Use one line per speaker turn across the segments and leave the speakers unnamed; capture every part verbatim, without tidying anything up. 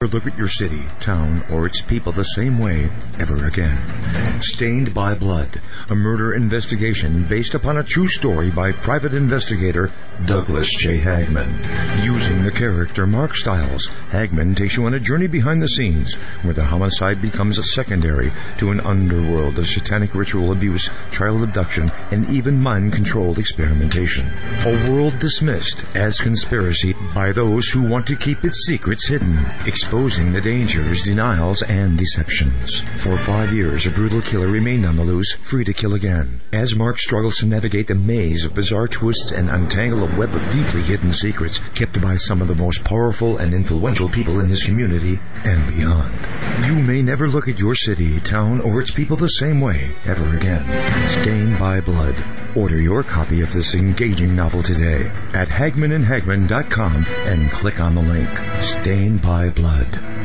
Look at your city, town, or its people the same way ever again. Stained by Blood, a murder investigation based upon a true story by private investigator Douglas J. Hagman. Using the character Mark Stiles, Hagman takes you on a journey behind the scenes where the homicide becomes a secondary to an underworld of satanic ritual abuse, child abduction, and even mind-controlled experimentation. A world dismissed as conspiracy by those who want to keep its secrets hidden, exposing the dangers, denials, and deceptions. For five years, a brutal killer remained on the loose, free to kill again. As Mark struggles to navigate the maze of bizarre twists and untangle a web of deeply hidden secrets kept by some of the most powerful and influential people in his community and beyond. You may never look at your city, town, or its people the same way ever again. Stained by Blood. Order your copy of this engaging novel today at hagman and hagman dot com and click on the link. Stained by Blood.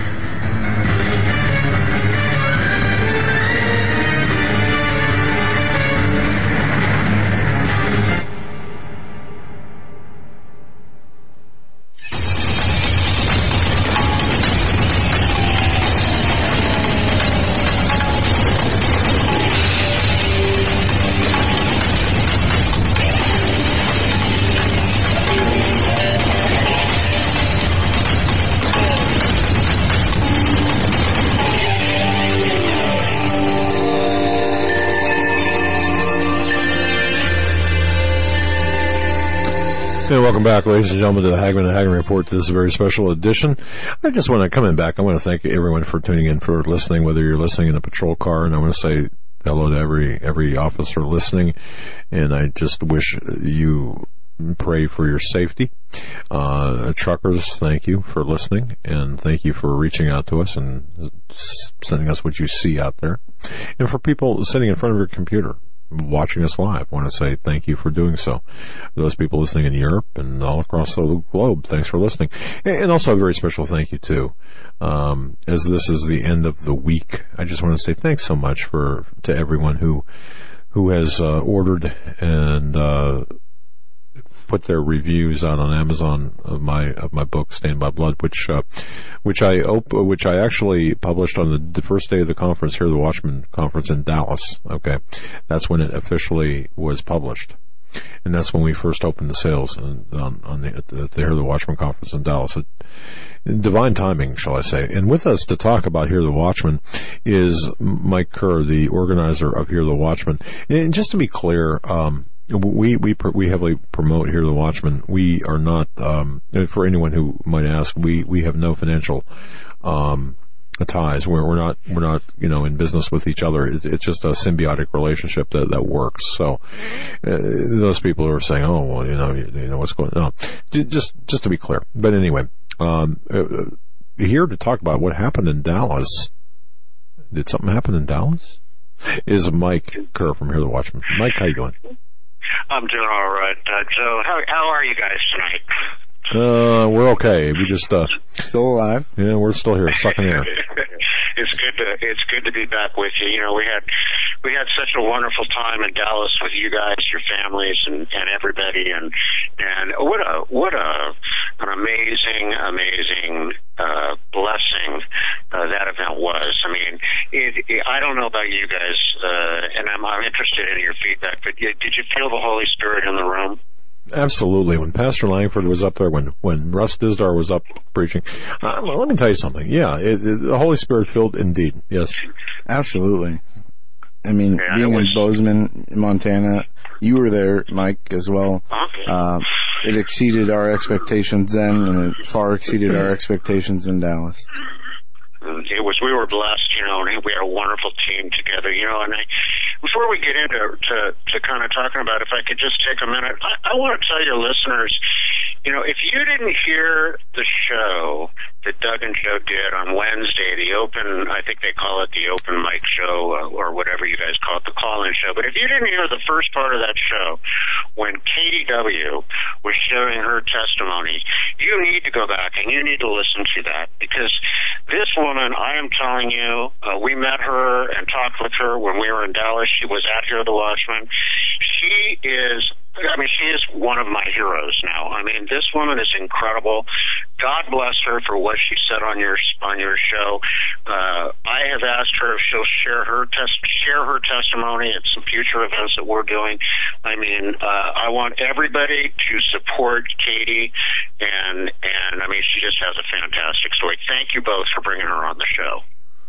And welcome back, ladies and gentlemen, to the Hagman and Hagman Report. This is a very special edition. I just want to come in back. I want to thank everyone for tuning in, for listening, whether you're listening in a patrol car, and I want to say hello to every every officer listening, and I just wish you pray for your safety. Uh, truckers, thank you for listening, and thank you for reaching out to us and sending us what you see out there. And for people sitting in front of your computer, watching us live, I want to say thank you for doing so. Those people listening in Europe and all across the globe, thanks for listening. And also a very special thank you too. Um, as this is the end of the week, I just want to say thanks so much for to everyone who who has uh, ordered and uh, put their reviews out on Amazon of my of my book Stained by Blood, which uh, which I op- which I actually published on the, the first day of the conference here, the Watchman conference in Dallas. Okay, that's when it officially was published, and that's when we first opened the sales on, on, on the at the, at the Hear the Watchman conference in Dallas. It, divine timing, shall I say? And with us to talk about Hear the Watchman is Mike Kerr, the organizer of Hear the Watchman. And just to be clear, um, We we we heavily promote Hear the Watchman. We are not, um, for anyone who might ask, we, we have no financial um, ties. We're we're not we're not you know in business with each other. It's, it's just a symbiotic relationship that, that works. So uh, those people who are saying, oh well, you know you, you know what's going on. No, just just to be clear. But anyway, um, uh, here to talk about what happened in Dallas. Did something happen in Dallas? Is Mike Kerr from Hear the Watchman. Mike, how you doing?
I'm doing all right, uh, Joe. How how are you guys tonight?
Uh, we're okay. We just uh,
still alive.
Yeah, we're still here, sucking air.
It's good to it's good to be back with you. You know, we had we had such a wonderful time in Dallas with you guys, your families, and, and everybody, and and what a what a an amazing amazing uh, blessing uh, that event was. I mean, it, it, I don't know about you guys, uh, and I'm, I'm interested in your feedback. But did you feel the Holy Spirit in the room?
Absolutely. When Pastor Langford was up there, when when Russ Dizdar was up preaching, uh, let me tell you something. Yeah, it, it, the Holy Spirit filled indeed. Yes,
absolutely. I mean, yeah, being was... in Bozeman, Montana, you were there, Mike, as well.
Okay.
Uh, it exceeded our expectations then, and it far exceeded our expectations in Dallas.
It was, we were blessed, you know, and we had a wonderful team together, you know, and I, before we get into to, to kind of talking about, if I could just take a minute, I, I want to tell your listeners, you know, if you didn't hear the show that Doug and Joe did on Wednesday, the open, I think they call it the open mic show, uh, or whatever you guys call it, the call-in show, but if you didn't hear the first part of that show, when Katie W. was sharing her testimony, you need to go back and you need to listen to that, because this woman, I am telling you, uh, we met her and talked with her when we were in Dallas. She was at Hear the Watchman. She is I mean, she is one of my heroes now. I mean, this woman is incredible. God bless her for what she said on your on your show. Uh, I have asked her if she'll share her test share her testimony at some future events that we're doing. I mean, uh, I want everybody to support Katie, and and I mean, she just has a fantastic story. Thank you both for bringing her on the show.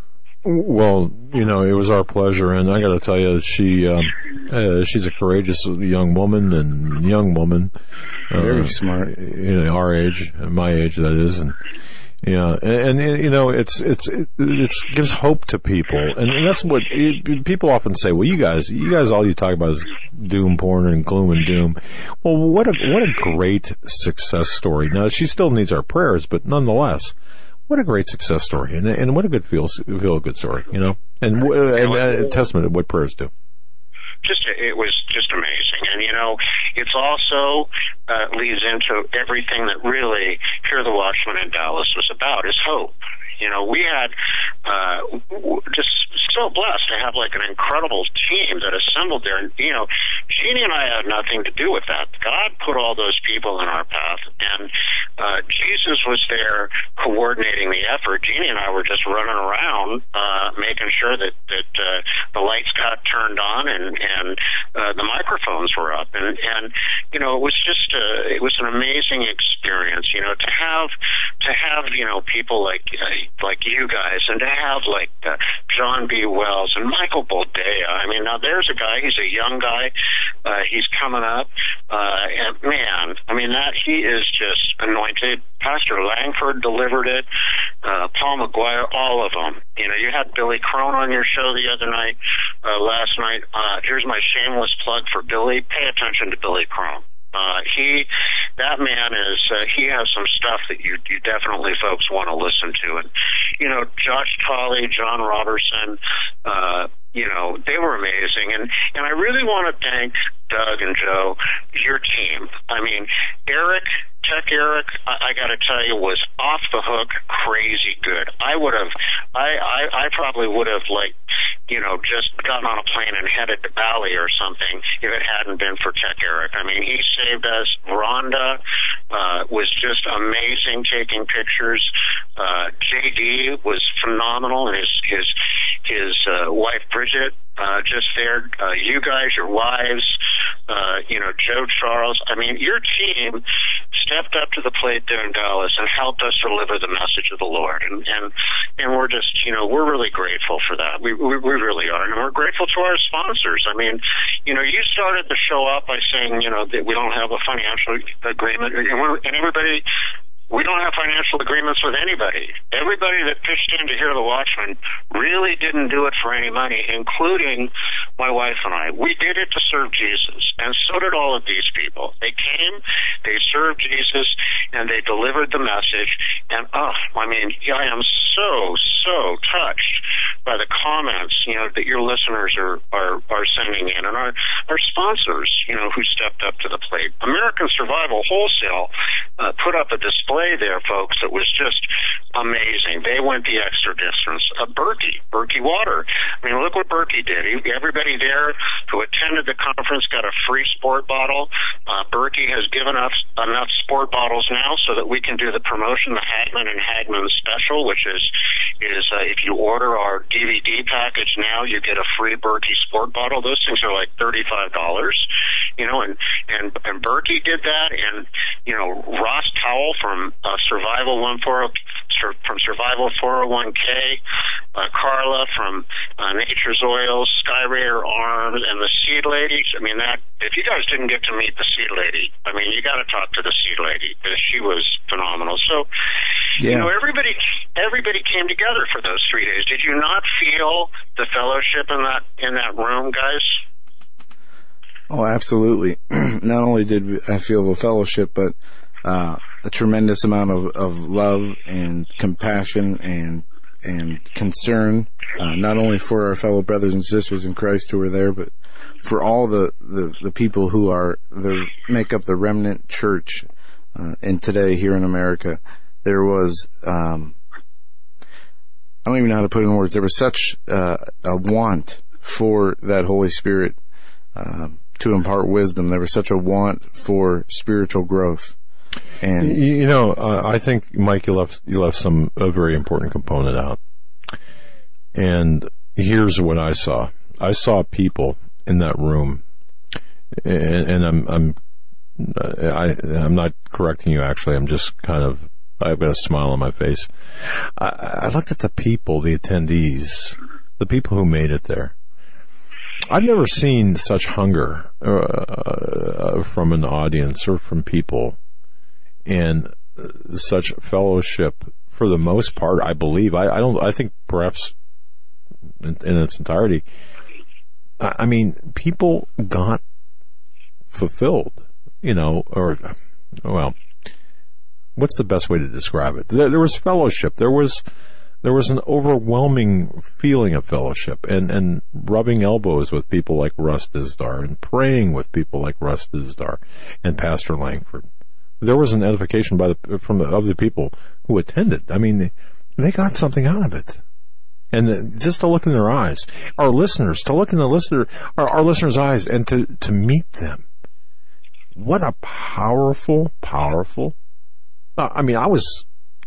Well, you know, it was our pleasure, and I got to tell you, she um, uh, she's a courageous young woman and young woman,
very
uh,
smart.
You know, our age, my age, that is, and yeah, and, and you know, it's it's it it's, gives hope to people, and, and that's what it, people often say. Well, you guys, you guys, all you talk about is doom porn and gloom and doom. Well, what a what a great success story. Now, she still needs our prayers, but nonetheless. What a great success story, and, and what a good feel feel good story, you know, and, and uh, a testament of what prayers do.
Just it was just amazing, and you know, it's also uh, leads into everything that really Hear the Watchman in Dallas was about, is hope. You know, we had uh, just so blessed to have like an incredible team that assembled there. And, you know, Jeannie and I had nothing to do with that. God put all those people in our path, and uh, Jesus was there coordinating the effort. Jeannie and I were just running around, uh, making sure that, that uh, the lights got turned on and, and uh, the microphones were up. And, and you know, it was just a, it was an amazing experience, you know, to have, to have, you know, people like, uh, like you guys, and to have like uh, John B. Wells and Michael Boldea. I mean, now there's a guy, he's a young guy, uh, he's coming up, uh, and man, I mean, that he is just anointed. Pastor Langford delivered it, uh, Paul McGuire, all of them. You know, you had Billy Crone on your show the other night, uh, last night. Uh, here's my shameless plug for Billy. Pay attention to Billy Crone. Uh, he, that man is, uh, he has some stuff that you, you definitely folks want to listen to. And, you know, Josh Tolley, John Robertson, uh, you know, they were amazing. And, and I really want to thank Doug and Joe, your team. I mean, Eric, Tech Eric, I, I got to tell you, was off the hook, crazy good. I would have, I, I, I probably would have, like, you know, just gotten on a plane and headed to Bali or something if it hadn't been for Tech Eric. I mean, he saved us. Rhonda uh, was just amazing taking pictures. Uh, J D was phenomenal, and his his his uh, wife Bridget uh, just there. Uh, you guys, your wives, uh, you know, Joe Charles. I mean, your team stepped up to the plate there in Dallas and helped us deliver the message of the Lord, and and and we're just, you know, we're really grateful for that. We we, we really are, and we're grateful to our sponsors. I mean, you know, you started the show up by saying, you know, that we don't have a financial agreement, and, we're, and everybody. We don't have financial agreements with anybody. Everybody that pitched in to Hear the Watchman really didn't do it for any money, including my wife and I. We did it to serve Jesus, and so did all of these people. They came, they served Jesus, and they delivered the message. And, oh, I mean, I am so, so touched by the comments, you know, that your listeners are, are, are sending in, and our, our sponsors, you know, who stepped up to the plate. American Survival Wholesale uh, put up a display there, folks, that was just amazing. They went the extra distance. Uh, Berkey, Berkey Water. I mean, look what Berkey did. He, everybody there who attended the conference got a free sport bottle. Uh, Berkey has given us enough sport bottles now so that we can do the promotion, the Hagman and Hagman special, which is, is uh, if you order our D V D package now, you get a free Berkey sport bottle. Those things are like thirty-five dollars, you know, and, and, and Berkey did that, and, you know, Ross Towell from Uh, Survival one forty from Survival four oh one K, uh, Carla from uh, Nature's Oils, Skyraider Arms, and the Seed Ladies. I mean, that if you guys didn't get to meet the Seed Lady, I mean, you got to talk to the Seed Lady because she was phenomenal. So, yeah. You know, everybody everybody came together for those three days. Did you not feel the fellowship in that in that room, guys?
Oh, absolutely. Not only did I feel the fellowship, but uh, a tremendous amount of, of love and compassion and and concern, uh, not only for our fellow brothers and sisters in Christ who are there, but for all the, the, the people who are the make up the remnant church. Uh, and today here in America, there was um, I don't even know how to put it in words. There was such uh, a want for that Holy Spirit uh, to impart wisdom. There was such a want for spiritual growth. And
you know, uh, I think, Mike, you left you left some a very important component out. And here's what I saw: I saw people in that room, and, and I'm I'm I, I'm not correcting you. Actually, I'm just kind of I've got a smile on my face. I, I looked at the people, the attendees, the people who made it there. I've never seen such hunger uh, from an audience or from people, and such fellowship for the most part. I believe. I, I don't. I think perhaps in, in its entirety. I, I mean, people got fulfilled. You know, or well, what's the best way to describe it? There, there was fellowship. There was. There was an overwhelming feeling of fellowship and, and rubbing elbows with people like Russ Dizdar and praying with people like Russ Dizdar and Pastor Langford. There was an edification by the, from the, of the people who attended. I mean, they, they got something out of it. And the, just to look in their eyes, our listeners, to look in the listener, our, our listeners' eyes and to, to meet them. What a powerful, powerful, uh, I mean, I was,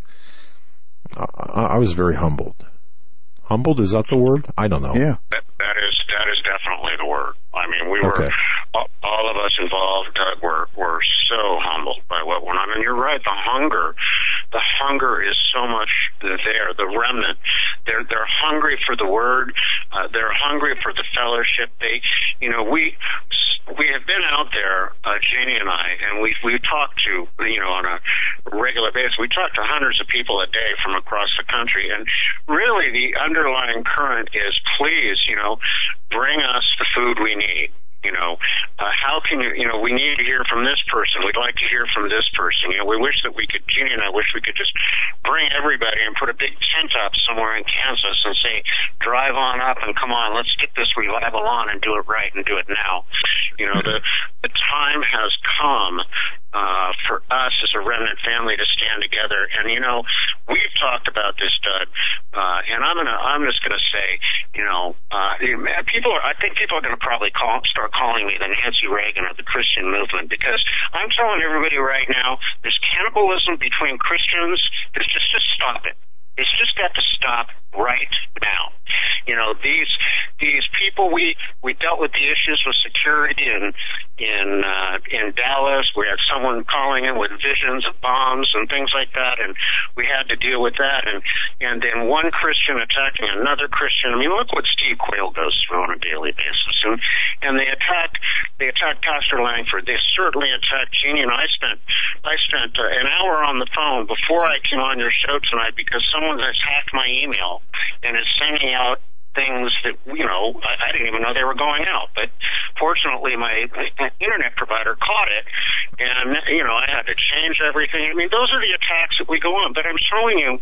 I was very humbled. Humbled, is that the word? I don't know.
Yeah.
That, that is that is definitely the word. I mean, we were,
okay.
all, all of us involved, Doug, were, were so humbled by what went on. And you're right, the hunger, the hunger is so much there, the remnant. They're, they're hungry for the word. Uh, they're hungry for the fellowship. They, you know, we, we have been out there, uh, Janie and I, and we, we talked to, you know, on a regular basis, we talk to hundreds of people a day from across the country. And really the underlying current is, please, you know, bring us the food we need. You know, uh, how can you, you know, we need to hear from this person. We'd like to hear from this person. You know, we wish that we could, Jeannie and I wish we could just bring everybody and put a big tent up somewhere in Kansas and say, drive on up and come on, let's get this revival on and do it right and do it now. You know, the, the time has come uh, for us as a remnant family to stand together. And, you know, we've talked about this, Doug, uh, and I'm gonna, I'm just gonna say, you know, uh, people are, I think people are gonna probably call, start calling me the Nancy Reagan of the Christian movement, because I'm telling everybody right now, there's cannibalism between Christians. There's just, just stop it. It's just got to stop right now. You know, these these people, we we dealt with the issues with security in in uh, in Dallas. We had someone calling in with visions of bombs and things like that, and we had to deal with that. And and then one Christian attacking another Christian. I mean, look what Steve Quayle goes through on a daily basis. And and they attacked they attacked Pastor Langford. They certainly attacked Jeannie, and I spent I spent uh, an hour on the phone before I came on your show tonight because someone has hacked my email and is sending out things that, you know, I, I didn't even know they were going out. But fortunately, my, my internet provider caught it, and, you know, I had to change everything. I mean, those are the attacks that we go on. But I'm showing you,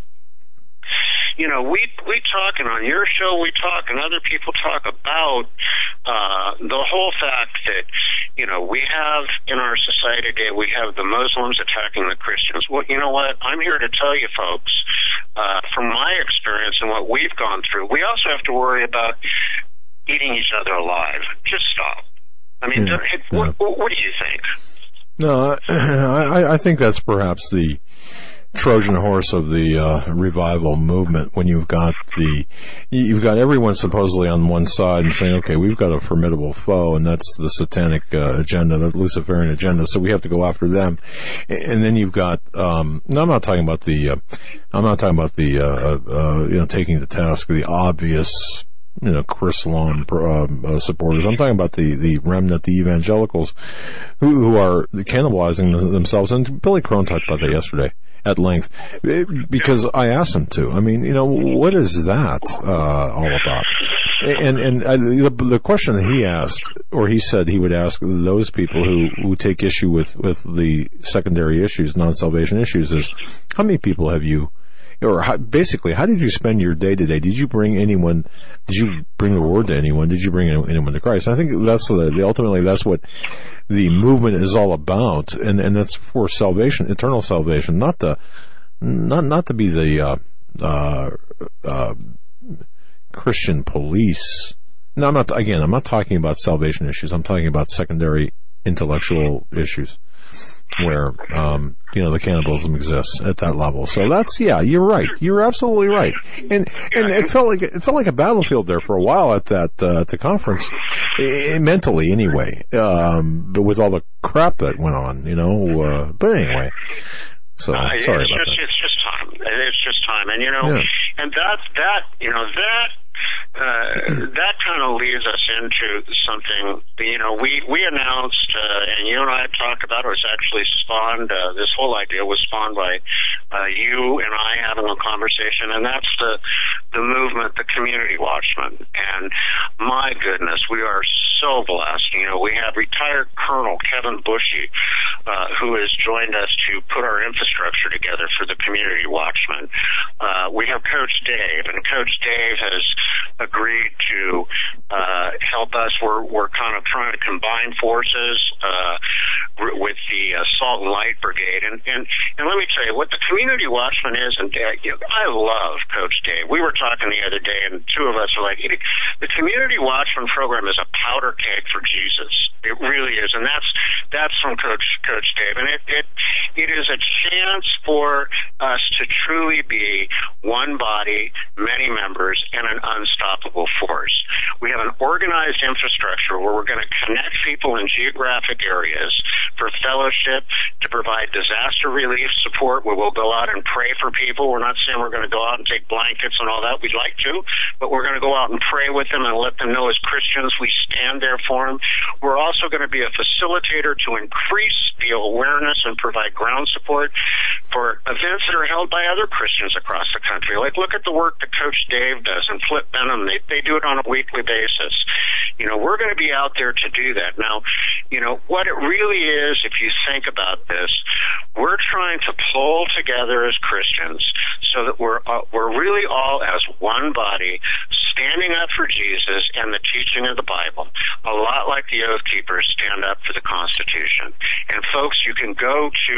you know, we we talk, and on your show we talk, and other people talk about uh, the whole fact that, you know, we have in our society today, we have the Muslims attacking the Christians. Well, you know what? I'm here to tell you folks, uh, from my experience and what we've gone through, we also have to worry about eating each other alive. Just stop. I mean,
yeah,
yeah.
yeah.
What, what do you think?
No, I, I think that's perhaps the Trojan horse of the uh, revival movement, when you've got the you've got everyone supposedly on one side and saying, okay, we've got a formidable foe, and that's the satanic uh, agenda, the Luciferian agenda, so we have to go after them. And then you've got um no, I'm not talking about the uh, I'm not talking about the uh, uh, you know, taking to task the obvious, you know, Chris Long uh, supporters. I'm talking about the, the remnant, the evangelicals, who, who are cannibalizing themselves. And Billy Crone talked about that yesterday at length, because I asked him to. I mean, you know, what is that uh, all about? And and uh, the, the question that he asked, or he said he would ask those people who, who take issue with, with the secondary issues, non-salvation issues, is how many people have you, or how, basically, how did you spend your day today? Did you bring anyone, did you bring the word to anyone? Did you bring anyone to Christ? I think that's the, the ultimately, that's what the movement is all about. And, and that's for salvation, eternal salvation, not the, not, not to be the, uh, uh, uh, Christian police. No, I'm not, again, I'm not talking about salvation issues. I'm talking about secondary intellectual issues where, um, you know, the cannibalism exists at that level. So that's, yeah, you're right. You're absolutely right. And, and it felt like, it felt like a battlefield there for a while at that, uh, at the conference, eh, mentally anyway, um, but with all the crap that went on, you know, uh, but anyway. So,
uh,
sorry
it's
about
just,
that.
It's just time. It's just time. And, you know,
Yeah.
and that, that, you know, that, Uh, that kind of leads us into something, you know, we, we announced, uh, and you and I talked about it, was actually spawned, uh, this whole idea was spawned by, uh, you and I having a conversation, and that's the, the movement, the Community Watchman. And my goodness, we are so blessed. You know, we have retired Colonel Kevin Bushy, uh, who has joined us to put our infrastructure together for the Community Watchman. Uh, we have Coach Dave, and Coach Dave has agreed to uh, help us. We're we're kind of trying to combine forces uh, with the uh, Salt and Light Brigade. And, and and let me tell you what the Community Watchman is. And uh, you know, I love Coach Dave. We were talking the other day, and two of us are like, the Community Watchman program is a powder keg for Jesus. It really is, and that's that's from Coach Coach Dave. And it it it is a chance for us to truly be one body, many members, and an unstoppable force. We have an organized infrastructure where we're going to connect people in geographic areas for fellowship, to provide disaster relief support, where we'll go out and pray for people. We're not saying we're going to go out and take blankets and all that. We'd like to, but we're going to go out and pray with them and let them know as Christians we stand there for them. We're also going to be a facilitator to increase the awareness and provide ground support for events that are held by other Christians across the country. Like, look at the work that Coach Dave does and Flip Benham. They, they do it on a weekly basis. You know, we're going to be out there to do that. Now, you know, what it really is, if you think about this, we're trying to pull together as Christians so that we're uh, we're really all as one body, standing up for Jesus and the teaching of the Bible, a lot like the Oath Keepers stand up for the Constitution. And folks, you can go to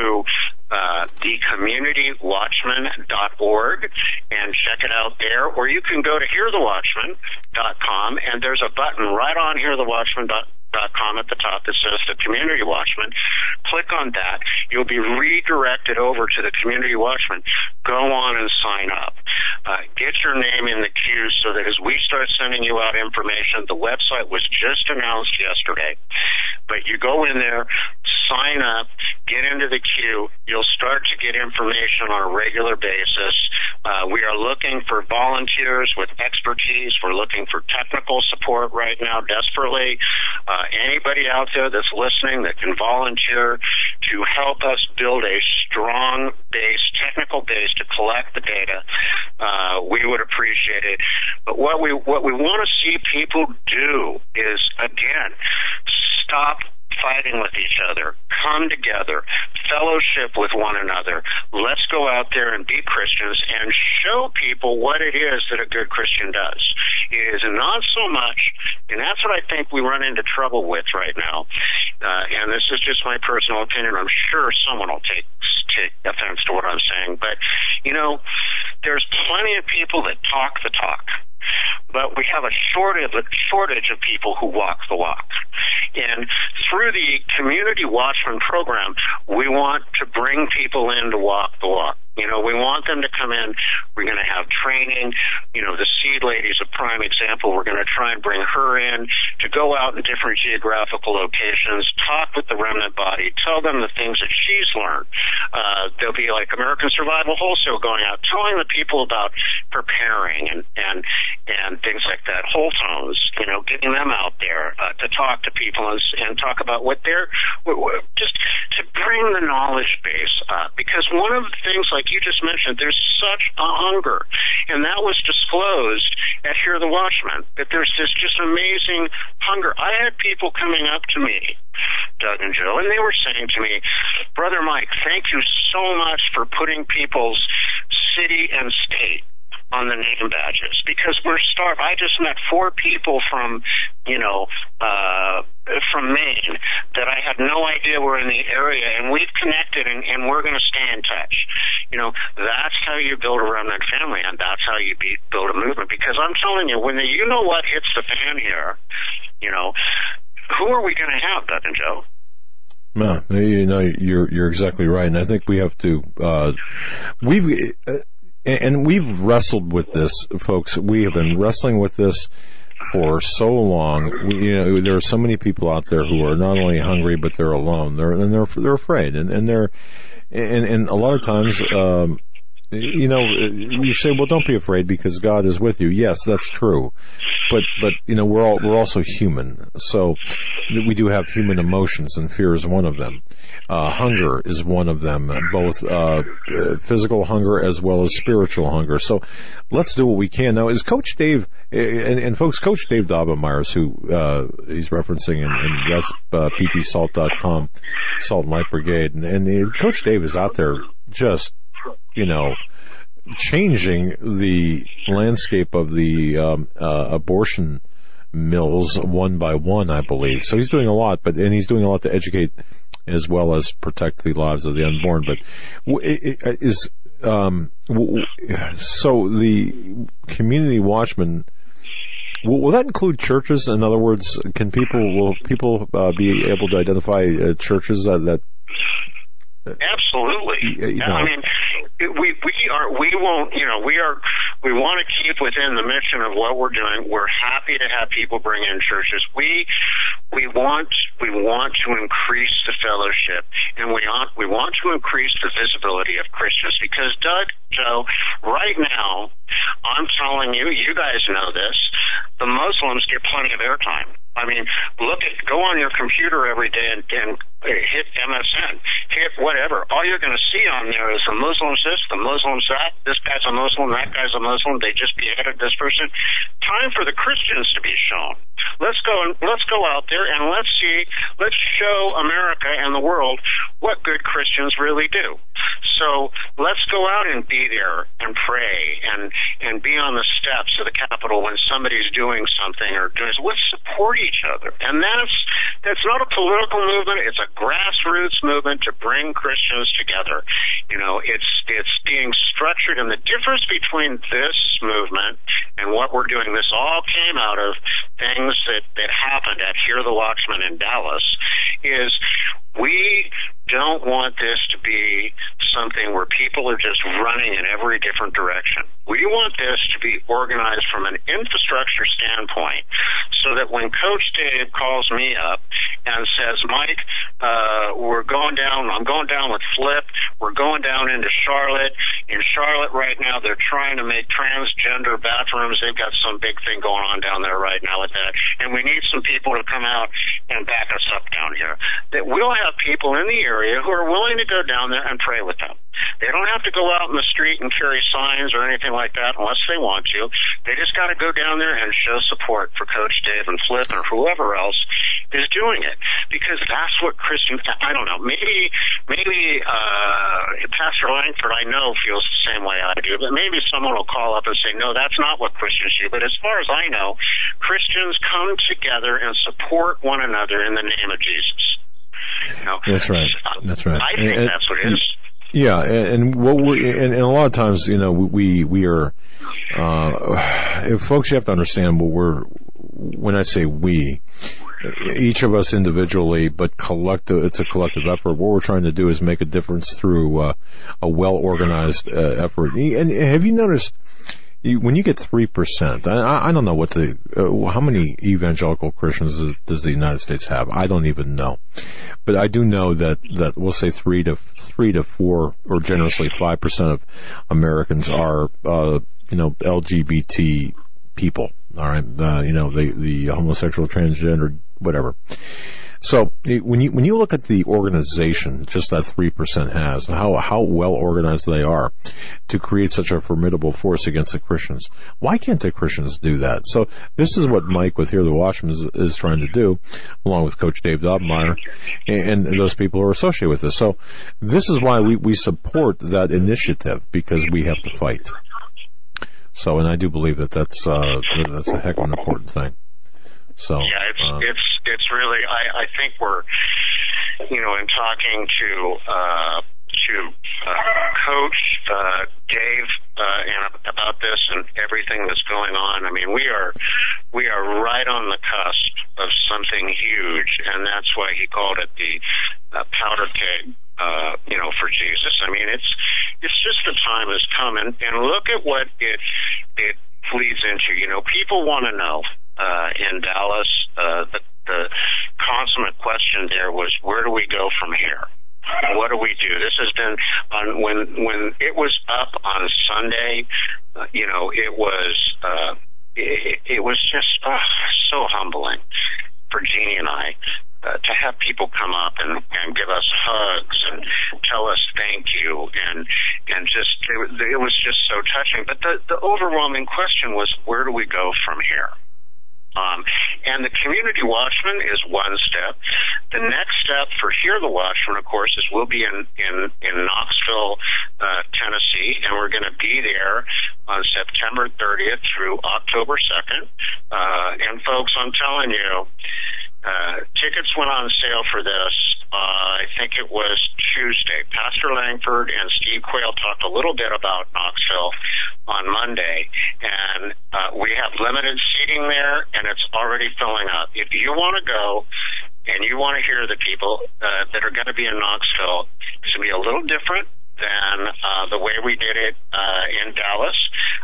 uh, the community watchman dot org and check it out there, or you can go to hear the watchman dot com, and there's a button right on hear the watchman dot com at the top that says the Community Watchman. Click on that. You'll be redirected over to the Community Watchman. Go on and sign up. Uh, get your name in the queue so that as we start sending you out information, the website was just announced yesterday, but you go in there, sign up, get into the queue. You'll start to get information on a regular basis. Uh, we are looking for volunteers with expertise. We're looking for technical support right now desperately. Uh, anybody out there that's listening that can volunteer to help us build a strong base, technical base to collect the data, uh, we would appreciate it. But what we what we want to see people do is, again, stop fighting with each other, come together, fellowship with one another. Let's go out there and be Christians and show people what it is that a good Christian does. It is not so much, and that's what I think we run into trouble with right now, uh, and this is just my personal opinion. I'm sure someone will take take offense to what I'm saying, but, you know, there's plenty of people that talk the talk, but we have a shortage, a shortage of people who walk the walk. And through the Community Watchman program, we want to bring people in to walk the walk. You know, we want them to come in. We're going to have training. You know, the Seed Lady is a prime example. We're going to try and bring her in to go out in different geographical locations, talk with the remnant body, tell them the things that she's learned. Uh, there'll be like American Survival Wholesale going out, telling the people about preparing and, and, and things like that. Whole Tones, you know, getting them out there uh, to talk to people and, and talk about what they're, just to bring the knowledge base up. Because one of the things, like you just mentioned, there's such a hunger, and that was disclosed at Hear the Watchman, that there's this just amazing hunger. I had people coming up to me, Doug and Joe, and they were saying to me, Brother Mike, thank you so much for putting people's city and state on the name badges, because we're starved. I just met four people from you know, uh, from Maine that I had no idea were in the area, and we've connected, and, and we're going to stay in touch. You know, that's how you build a remnant family, and that's how you be, build a movement. Because I'm telling you, when the you know what hits the fan here, you know, who are we going to have, Doug and Joe?
No, you know, you're you're exactly right, and I think we have to. Uh, we've uh, and we've wrestled with this, folks. We have been wrestling with this for so long. We, you know, there are so many people out there who are not only hungry, but they're alone. They're and they're they're afraid, and and they're and and a lot of times. Um, You know, you say, well, don't be afraid because God is with you. Yes, that's true. But, but, you know, we're all, we're also human. So we do have human emotions, and fear is one of them. Uh, hunger is one of them, both, uh, physical hunger as well as spiritual hunger. So let's do what we can. Now, is Coach Dave, and, and folks, Coach Dave Daubenmeyers, who, uh, he's referencing, and, and that's, uh, p p salt dot com, Salt and Light Brigade. And, and the, Coach Dave is out there just, you know, changing the landscape of the um, uh, abortion mills one by one, I believe. So he's doing a lot, but and he's doing a lot to educate as well as protect the lives of the unborn. But is um, so the community watchman. Will, will that include churches? In other words, can people will people uh, be able to identify uh, churches uh, that?
Absolutely.
You know,
I mean, we we are we won't you know we are we want to keep within the mission of what we're doing. We're happy to have people bring in churches. We we want we want to increase the fellowship, and we want we want to increase the visibility of Christians. Because Doug, Joe, right now, I'm telling you, you guys know this. The Muslims get plenty of airtime. I mean, look at, go on your computer every day and, and hit M S N, hit whatever. All you're going to see on there is the Muslims this, the Muslims that, this guy's a Muslim, that guy's a Muslim, they just beheaded this person. Time for the Christians to be shown. Let's go and let's go out there and let's see, let's show America and the world what good Christians really do. So let's go out and be there and pray and, and be on the steps of the Capitol when somebody's doing something or doing, let's support each other. And that's, that's not a political movement. It's a grassroots movement to bring Christians together. You know, it's, it's being structured, and the difference between this movement and what we're doing, this all came out of things that, that happened at Hear the Watchman in Dallas, is we don't want this to be something where people are just running in every different direction. We want this to be organized from an infrastructure standpoint so that when Coach Dave calls me up and says, Mike, uh, we're going down, I'm going down with Flip, we're going down into Charlotte. In Charlotte right now, they're trying to make transgender bathrooms. They've got some big thing going on down there right now with that. And we need some people to come out and back us up down here. That we'll have people in the area who are willing to go down there and pray with them. They don't have to go out in the street and carry signs or anything like that unless they want to. They just got to go down there and show support for Coach Dave and Flip and whoever else is doing it. Because that's what Christians, I don't know, maybe, maybe, uh, Pastor Langford, I know, feels the same way I do, but maybe someone will call up and say, no, that's not what Christians do. But as far as I know, Christians come together and support one another in the name of Jesus. You know,
that's right. That's right.
I think
and,
that's what it is.
Yeah, and what we and, and a lot of times, you know, we we are. Uh, folks, you have to understand what we're. When I say we, each of us individually, but collective, it's a collective effort. What we're trying to do is make a difference through uh, a well organized uh, effort. And have you noticed? You, when you get three percent, I, I don't know what the, uh, how many evangelical Christians does, does the United States have? I don't even know. But I do know that, that we'll say three to, three to four, or generously five percent of Americans are, uh, you know, L G B T people. All right. Uh, you know, the, the homosexual, transgender, whatever. So when you when you look at the organization, just that three percent has, and how how well organized they are to create such a formidable force against the Christians, why can't the Christians do that? So this is what Mike with Hear the Watchman is, is trying to do, along with Coach Dave Daubenmeyers and, and those people who are associated with this. So this is why we, we support that initiative, because we have to fight. So, and I do believe that that's uh, that's a heck of an important thing. So
yeah, it's
uh,
it's it's really. I, I think we're, you know, in talking to uh, to uh, Coach uh, Dave uh, and about this and everything that's going on. I mean, we are we are right on the cusp of something huge, and that's why he called it the uh, powder keg. Uh, you know, for Jesus. I mean, it's it's just the time has come, and, and look at what it it leads into. You know, people want to know uh, in Dallas. Uh, the the consummate question there was, where do we go from here? What do we do? This has been on when when it was up on Sunday. Uh, you know, it was uh, it, it was just uh, so humbling for Jeannie and I. Uh, to have people come up and, and give us hugs and tell us thank you and and just it, it was just so touching. But the, the overwhelming question was, where do we go from here? Um, and the community watchman is one step. The next step for Hear the Watchman, of course, is we'll be in in, in Knoxville, uh, Tennessee, and we're going to be there on September thirtieth through October second. Uh, and folks, I'm telling you. Uh, tickets went on sale for this, uh, I think it was Tuesday. Pastor Langford and Steve Quayle talked a little bit about Knoxville on Monday, and uh, we have limited seating there, and it's already filling up. If you want to go and you want to hear the people uh, that are going to be in Knoxville, it's going to be a little different than uh, the way we did it uh, in Dallas,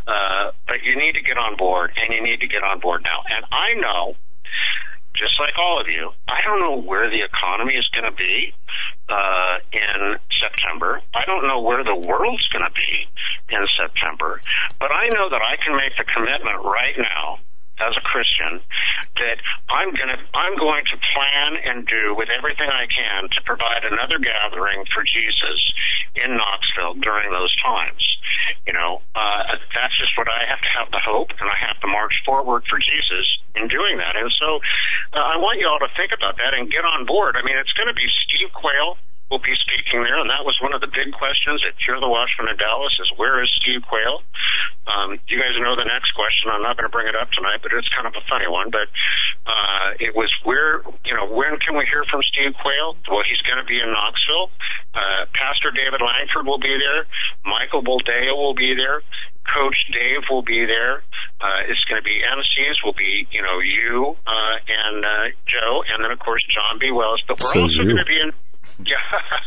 uh, but you need to get on board, and you need to get on board now. And I know, just like all of you, I don't know where the economy is going to be uh, in September. I don't know where the world's going to be in September. But I know that I can make the commitment right now as a Christian that I'm going to I'm going to plan and do with everything I can to provide another gathering for Jesus in Knoxville during those times. You know, uh, that's just what I have to have the hope, and I have to march forward for Jesus in doing that. And so uh, I want you all to think about that and get on board. I mean, it's going to be Steve Quayle will be speaking there, and that was one of the big questions at Hear the Watchman in Dallas is, where is Steve Quayle? Um, you guys know the next question. I'm not going to bring it up tonight, but it's kind of a funny one. But uh, it was, where, you know, when can we hear from Steve Quayle? Well, he's going to be in Knoxville. Uh, Pastor David Langford will be there. Michael Boldea will be there. Coach Dave will be there. Uh, it's going to be M Cs will be, you know, you uh, and uh, Joe, and then, of course, John B. Wells. But we're
so
also going to be in... Yeah,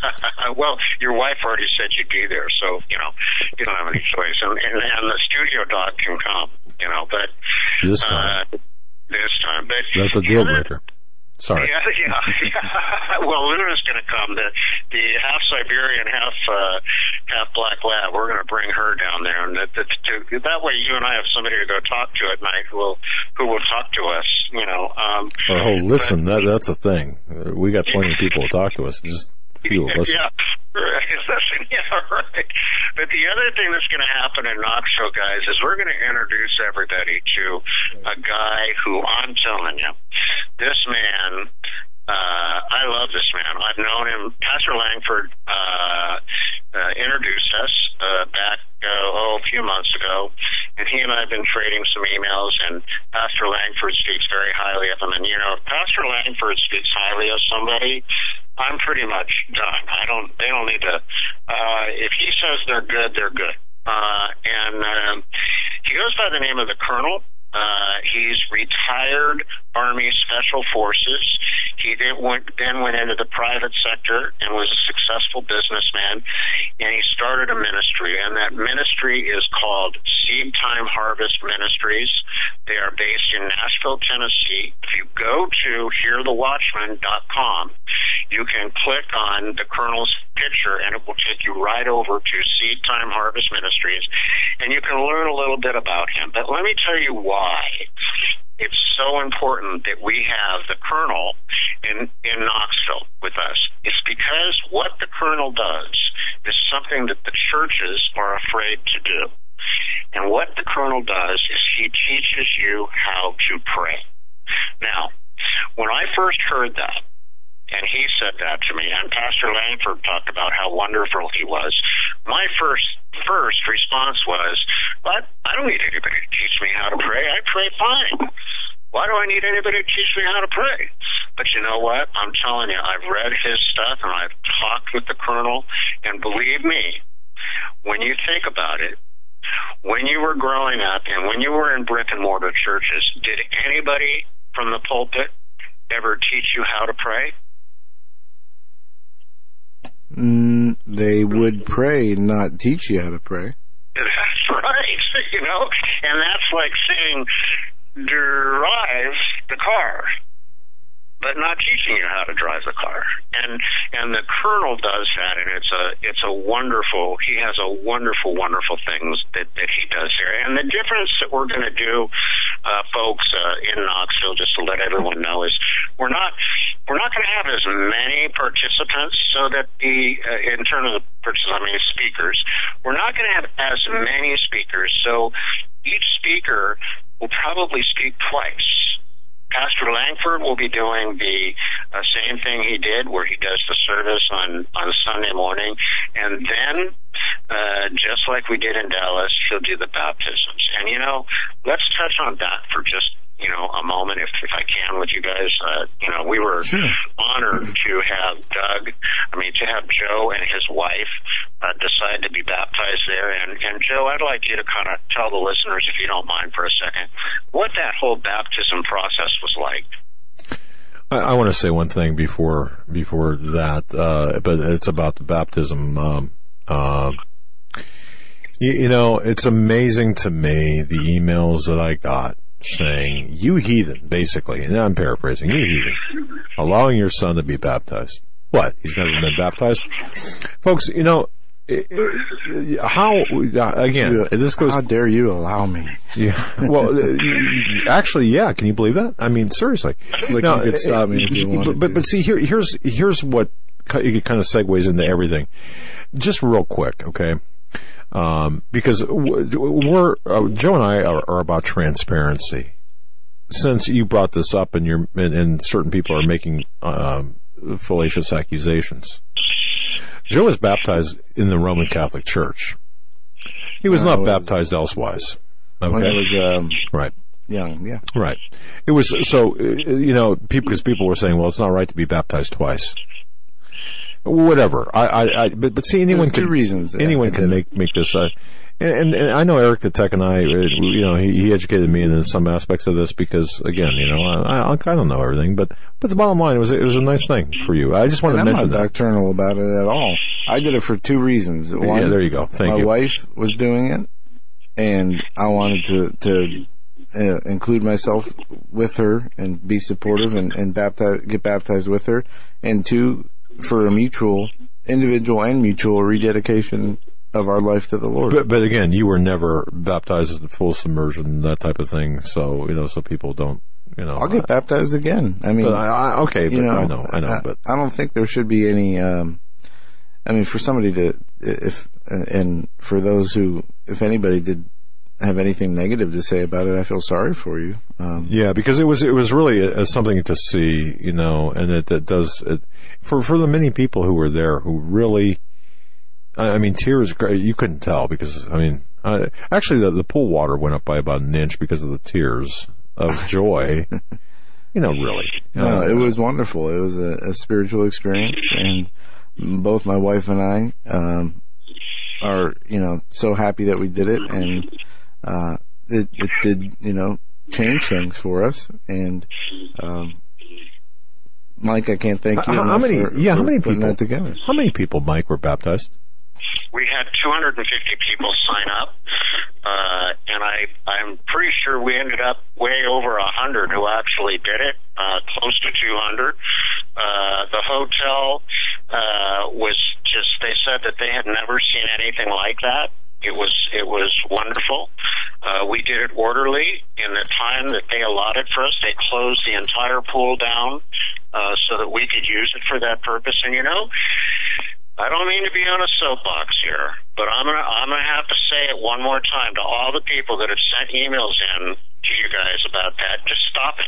well, your wife already said you'd be there, so, you know, you don't have any choice. And, and, and the studio dog can come, you know, but...
This time.
Uh, this time. But
that's a deal breaker. Sorry.
Yeah, yeah, yeah. Well, Luna's going to come. The the half Siberian, half uh, half black lab. We're going to bring her down there, and that, that, to, that way, you and I have somebody to go talk to at night who will who will talk to us. You know. Um,
oh, listen, but, that that's a thing. We got plenty of people to talk to us. Just few of us.
Yeah. Right. Yeah, right. But the other thing that's going to happen in Knoxville, guys, is we're going to introduce everybody to a guy who, I'm telling you, this man, uh, I love this man. I've known him. Pastor Langford uh, uh, introduced us uh, back, uh, oh, a few months ago, and he and I have been trading some emails, and Pastor Langford speaks very highly of him. And, you know, if Pastor Langford speaks highly of somebody, I'm pretty much done. I don't, they don't need to, uh, if he says they're good, they're good. Uh, and, um, he goes by the name of the Colonel. Uh, he's retired Army Special Forces. He then went, then went into the private sector and was a successful businessman, and he started a ministry, and that ministry is called Seed Time Harvest Ministries. They are based in Nashville, Tennessee. If you go to hear the watchman dot com, you can click on the Colonel's picture, and it will take you right over to Seed Time Harvest Ministries, and you can learn a little bit about him. But let me tell you why it's so important that we have the Colonel in, in Knoxville with us. It's because what the Colonel does is something that the churches are afraid to do. And what the Colonel does is he teaches you how to pray. Now, when I first heard that, and he said that to me, and Pastor Langford talked about how wonderful he was, my first first response was, but I don't need anybody to teach me how to pray. I pray fine. Why do I need anybody to teach me how to pray? But you know what? I'm telling you, I've read his stuff and I've talked with the colonel, and believe me, when you think about it, when you were growing up and when you were in brick and mortar churches, did anybody from the pulpit ever teach you how to pray?
Mm, they would pray, not teach you how to pray.
That's right, you know, and that's like saying drive the car, but not teaching you how to drive the car. And and the colonel does that, and it's a it's a wonderful. He has a wonderful, wonderful things that, that he does here. And the difference that we're going to do, uh, folks, uh, in Knoxville, just to let everyone know, is we're not we're not going to have as many participants, so that the uh, in terms of I mean speakers, we're not going to have as many speakers. So each speaker will probably speak twice. Pastor Langford will be doing the uh, same thing he did, where he does the service on, on Sunday morning, and then, uh, just like we did in Dallas, he'll do the baptisms. And, you know, let's touch on that for just, you know, a moment, if, if I can, with you guys. Uh, you know, we were sure. honored to have Doug, I mean, to have Joe and his wife uh, decide to be baptized there. And, and Joe, I'd like you to kind of tell the listeners, if you don't mind for a second, what that whole baptism process was like.
I, I want to say one thing before before that, uh, but it's about the baptism. Um, uh, you, you know, it's amazing to me, the emails that I got saying, you heathen, basically, and I'm paraphrasing, you heathen, allowing your son to be baptized. What? He's never been baptized? Folks, you know, how, again, this goes...
How dare you allow me?
Yeah. Well, actually, yeah, can you believe that? I mean, seriously.
Like, now, you could stop me if you wanted
but, but, but see, here, here's, here's what it kind of segues into everything. Just real quick, okay? Um, because we're, uh, Joe and I are, are about transparency. Since you brought this up and you're, and, and certain people are making, um, fallacious accusations. Joe was baptized in the Roman Catholic Church. He was no, not was, baptized elsewise. Okay?
When he was, um,
right.
young, yeah.
Right. It was, so, you know, people, because people were saying, well, it's not right to be baptized twice. Whatever. I, I, I but, but see, anyone
There's
can,
two reasons.
anyone can make, make this, uh, and, and, and I know Eric the Tech and I, you know, he, he educated me in some aspects of this because, again, you know, I, I, I don't know everything, but, but the bottom line, it was, it was a nice thing for you. I just wanted
and
to
I'm
mention
that. I'm
not
doctrinal about it at all. I did it for two reasons. One,
yeah, there you go. Thank
my
you.
My wife was doing it, and I wanted to, to, uh, include myself with her and be supportive and, and baptize, get baptized with her. And two, for a mutual, individual and mutual rededication of our life to the Lord.
But, but again, you were never baptized in full submersion, that type of thing. So, you know, so people don't, you know.
I'll get
I,
baptized again. I mean,
I, I, okay, but
you know,
I know, I know,
I,
but
I don't think there should be any, um, I mean, for somebody to, if, and for those who, if anybody did have anything negative to say about it, I feel sorry for you. Um,
yeah, because it was, it was really a, a something to see, you know, and it, it does, it, for, for the many people who were there who really, I mean, tears, you couldn't tell because, I mean, uh, actually the, the pool water went up by about an inch because of the tears of joy. You know, really. You
no,
know,
it was wonderful. It was a, a spiritual experience, and both my wife and I um, are, you know, so happy that we did it, and uh, it, it did, you know, change things for us. And um, Mike, I can't thank you.
How, how many?
For,
yeah,
for
how many
putting
people?
That together.
How many people, Mike, were baptized?
We had two hundred fifty people sign up, uh, and I, I'm pretty sure we ended up way over one hundred who actually did it, uh, close to two hundred. Uh, the hotel uh, was just, they said that they had never seen anything like that. It was it was wonderful. Uh, we did it orderly. In the time that they allotted for us, they closed the entire pool down uh, so that we could use it for that purpose. And, you know, I don't mean to be on a soapbox here, but I'm gonna I'm gonna have to say it one more time to all the people that have sent emails in to you guys about that. Just stop it.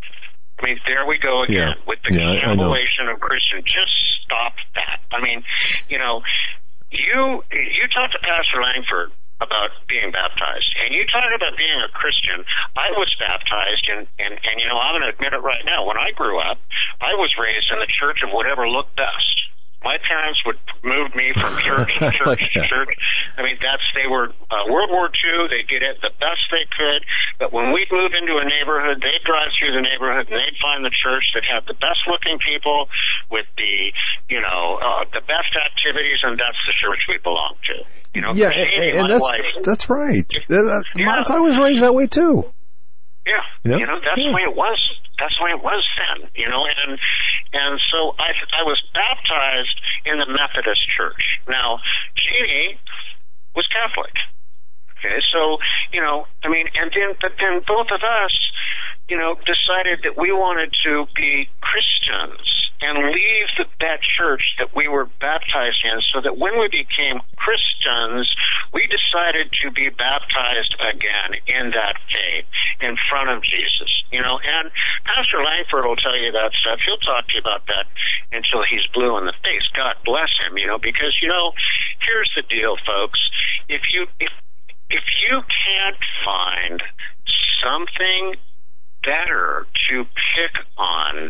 I mean, there we go again
yeah.
with the
yeah,
cancellation of Christian. Just stop that. I mean, you know, you you talk to Pastor Langford about being baptized. And you talk about being a Christian. I was baptized, and, and, and you know, I'm going to admit it right now. When I grew up, I was raised in the church of whatever looked best. My parents would move me from church to church to church. I mean, that's, they were, uh, World War Two, they did it the best they could, but when we'd move into a neighborhood, they'd drive through the neighborhood and they'd find the church that had the best looking people with the, you know, uh, the best activities, and that's the church we belong to. You know,
yeah, and, and that's,
wife,
that's right. That,
yeah.
I was raised that way too.
Yeah, you know, you know that's yeah. the way it was. That's the way it was then, you know, and and so I I was baptized in the Methodist Church. Now, Jeannie was Catholic. Okay, so, you know, I mean, and then but then both of us, you know, decided that we wanted to be Christians and leave the, that church that we were baptized in, so that when we became Christians, we decided to be baptized again in that faith in front of Jesus. You know, and Pastor Langford will tell you that stuff. He'll talk to you about that until he's blue in the face. God bless him, you know, because, you know, here's the deal, folks. If you, if, if you can't find something better to pick on,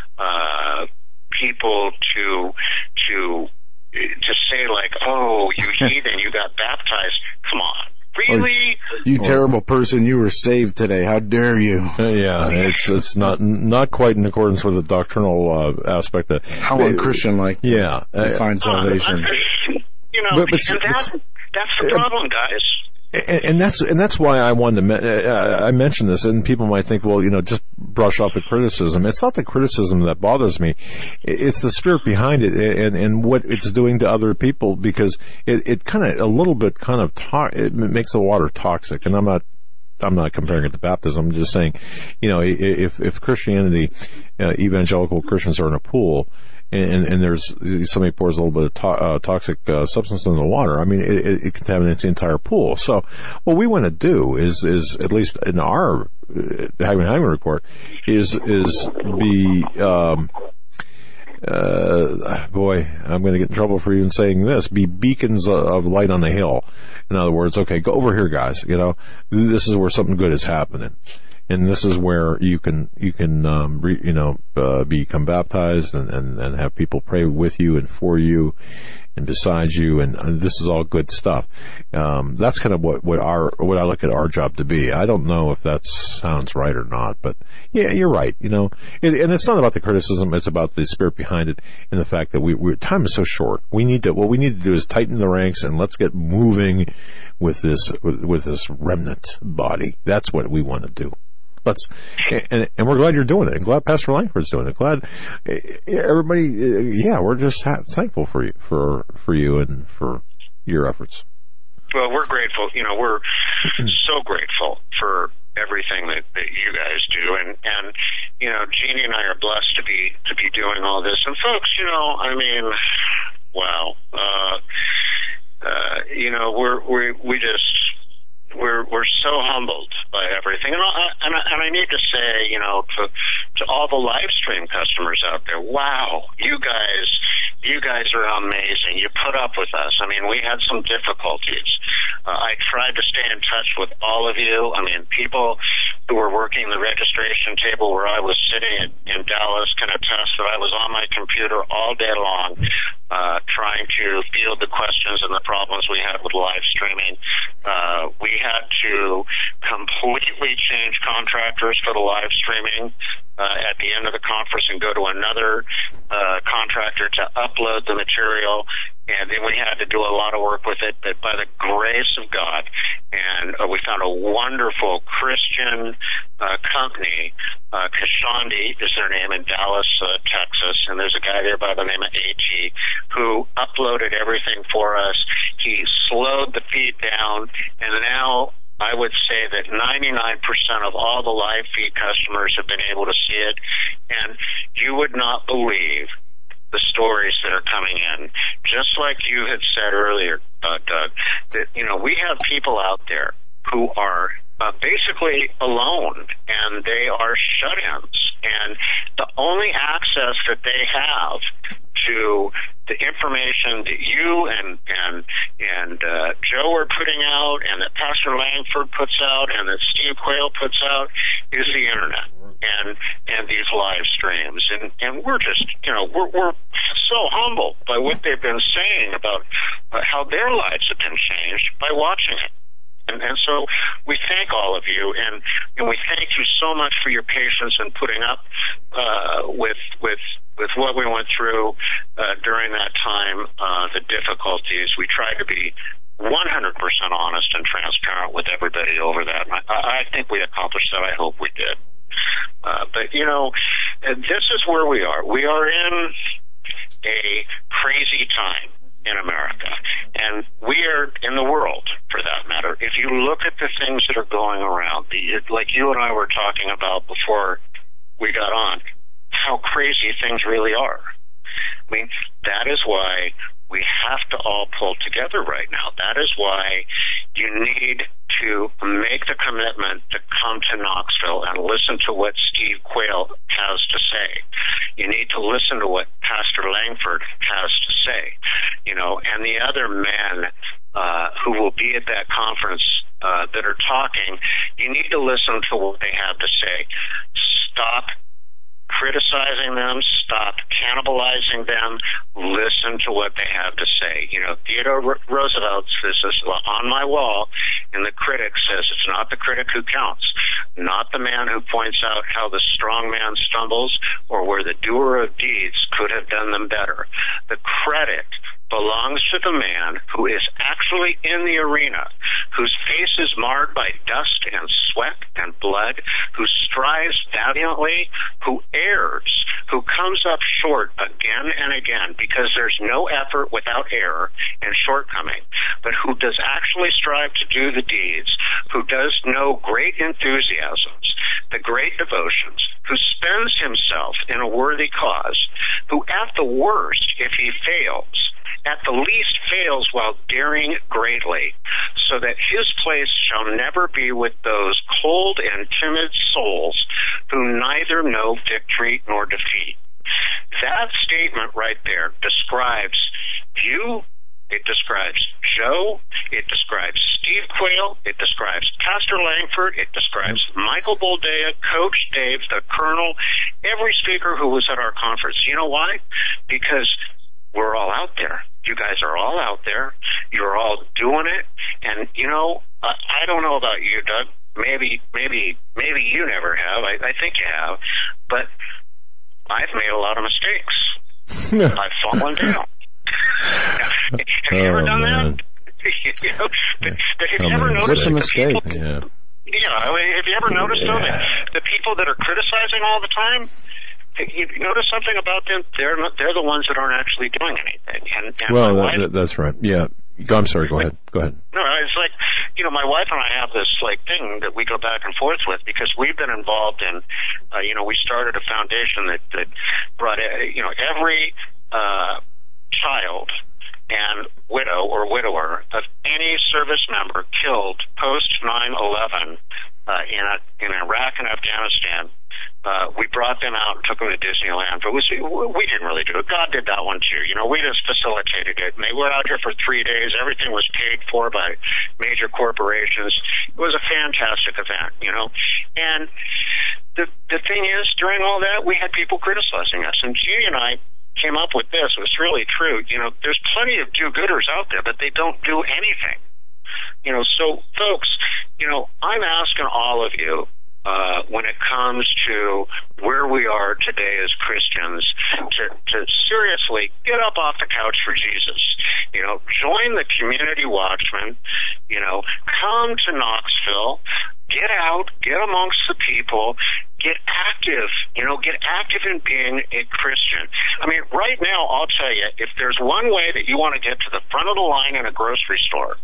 uh, people to to to say like, oh, you heathen, you got baptized. Come on, really?
Oh, you terrible person, you were saved today. How dare you?
Uh, yeah, it's it's not not quite in accordance with the doctrinal uh, aspect. That
how unchristian-like.
Yeah,
uh, you find salvation.
Uh, you know,
but, but,
and that, that's the problem, guys.
And, and that's and that's why I wanted to. Me- uh, I mentioned this, and people might think, well, you know, just brush off the criticism. It's not the criticism that bothers me; it's the spirit behind it, and and what it's doing to other people. Because it, it kind of a little bit kind of to- it makes the water toxic. And I'm not I'm not comparing it to baptism. I'm just saying, you know, if if Christianity, uh, evangelical Christians are in a pool. And, and there's somebody pours a little bit of to, uh, toxic uh, substance in the water. I mean, it, it contaminates the entire pool. So, what we want to do is, is at least in our uh, Hagmann Hagmann report, is is be um, uh, boy, I'm going to get in trouble for even saying this. Be beacons of light on the hill. In other words, okay, go over here, guys. You know, this is where something good is happening. And this is where you can, you can, um, re, you know, uh, become baptized and, and, and have people pray with you and for you and beside you. And, and this is all good stuff. Um, that's kind of what, what our, what I look at our job to be. I don't know if that sounds right or not, but yeah, you're right. You know, it, and it's not about the criticism. It's about the spirit behind it and the fact that we, we, time is so short. We need to, what we need to do is tighten the ranks and let's get moving with this, with, with this remnant body. That's what we want to do. Let's, and, and we're glad you're doing it. And glad Pastor Langford's doing it. Glad everybody, yeah, we're just thankful for you, for, for you and for your efforts.
Well, we're grateful. You know, we're so grateful for everything that, that you guys do. And, and, you know, Jeannie and I are blessed to be, to be doing all this. And folks, you know, I mean, wow, uh, uh, you know, we're, we, we just, We're we're so humbled by everything, and I, and I, and I need to say, you know, to to all the live stream customers out there, wow, you guys, you guys are amazing. You put up with us. I mean, we had some difficulties. Uh, I tried to stay in touch with all of you. I mean, people who were working the registration table where I was sitting in, in Dallas can attest that I was on my computer all day long, uh, trying to field the questions and the problems we had with live streaming. Uh, we had to completely change contractors for the live streaming uh, at the end of the conference and go to another uh, contractor to upload the material. And then we had to do a lot of work with it, but by the grace of God, and uh, we found a wonderful Christian uh, company, uh, Kashandi is their name, in Dallas, uh, Texas, and there's a guy there by the name of AT who uploaded everything for us. He slowed the feed down, and now I would say that ninety-nine percent of all the live feed customers have been able to see it, and you would not believe the stories that are coming in. Just like you had said earlier, uh, Doug, that, you know, we have people out there who are uh, basically alone, and they are shut-ins, and the only access that they have to the information that you and and and uh, Joe are putting out, and that Pastor Langford puts out, and that Steve Quayle puts out, is the internet and and these live streams, and and we're just you know we're we're so humbled by what they've been saying about uh, how their lives have been changed by watching it. And, and so we thank all of you, and, and we thank you so much for your patience in putting up uh, with with with what we went through uh, during that time, uh, the difficulties. We tried to be one hundred percent honest and transparent with everybody over that. And I, I think we accomplished that. I hope we did. Uh, but, you know, this is where we are. We are in a crazy time in America, and we are in the world, for that matter. If you look at the things that are going around, the, like you and I were talking about before we got on, how crazy things really are. I mean, that is why we have to all pull together right now. That is why you need to make the commitment to come to Knoxville and listen to what Steve Quayle has to say. You need to listen to what Pastor Langford has to say, you know, and the other men uh, who will be at that conference uh, that are talking. You need to listen to what they have to say. Stop criticizing them, stop cannibalizing them, listen to what they have to say. You know, Theodore Roosevelt, this is on my wall, and the critic says it's not the critic who counts, not the man who points out how the strong man stumbles or where the doer of deeds could have done them better. The credit belongs to the man who is actually in the arena, whose face is marred by dust and sweat and blood, who strives valiantly, who errs, who comes up short again and again, because there's no effort without error and shortcoming, but who does actually strive to do the deeds, who does know great enthusiasms, the great devotions, who spends himself in a worthy cause, who at the worst, if he fails, at the least fails while daring greatly, so that his place shall never be with those cold and timid souls who neither know victory nor defeat. That statement right there describes you, it describes Joe, it describes Steve Quayle, it describes Pastor Langford, it describes Michael Boldea, Coach Dave, the Colonel, every speaker who was at our conference. You know why? Because we're all out there. You guys are all out there. You're all doing it. And, you know, I, I don't know about you, Doug. Maybe, maybe, maybe you never have. I, I think you have. But I've made a lot of mistakes. I've fallen down. Have you ever
oh,
done
man.
that? you know, but, but have
oh,
you ever
man.
noticed
What's a mistake?
People,
Yeah.
Yeah, I mean, have you ever noticed,
yeah.
though, that the people that are criticizing all the time, you notice something about them? They're not, they're the ones that aren't actually doing anything. And, and
Well,
my
that,
wife,
that's right. Yeah. I'm sorry. Go ahead. Go ahead.
no, it's like, you know, my wife and I have this like thing that we go back and forth with because we've been involved in, uh, you know, we started a foundation that that brought, uh, you know, every uh, child and widow or widower of any service member killed post nine eleven uh, in a, in Iraq and Afghanistan. Uh, we brought them out and took them to Disneyland, but we, we didn't really do it. God did that one too. You know, we just facilitated it. And they were out here for three days. Everything was paid for by major corporations. It was a fantastic event, you know. And the the thing is, during all that, we had people criticizing us. And Judy and I came up with this. It's really true. You know, there's plenty of do-gooders out there, but they don't do anything. You know, so folks, you know, I'm asking all of you, Uh, when it comes to where we are today as Christians, to, to seriously get up off the couch for Jesus. You know, join the Community Watchmen. You know, come to Knoxville. Get out. Get amongst the people. Get active. You know, get active in being a Christian. I mean, right now, I'll tell you, if there's one way that you want to get to the front of the line in a grocery store,